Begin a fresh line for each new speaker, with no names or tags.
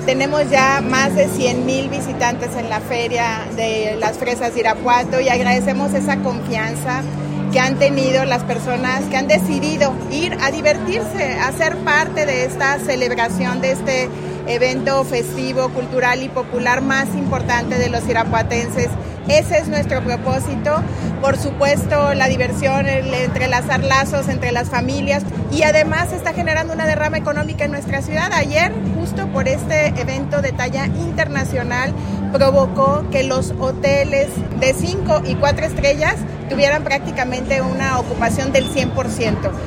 Tenemos ya más de 100,000 visitantes en la feria de las fresas de Irapuato y agradecemos esa confianza que han tenido las personas que han decidido ir a divertirse, a ser parte de esta celebración, de este evento festivo, cultural y popular más importante de los irapuatenses. Ese es nuestro propósito. Por supuesto, la diversión, el entrelazar lazos entre las familias y además está generando una derrama económica en nuestra ciudad. Ayer, justo por este evento de talla internacional, provocó que los hoteles de 5 y 4 estrellas tuvieran prácticamente una ocupación del 100%.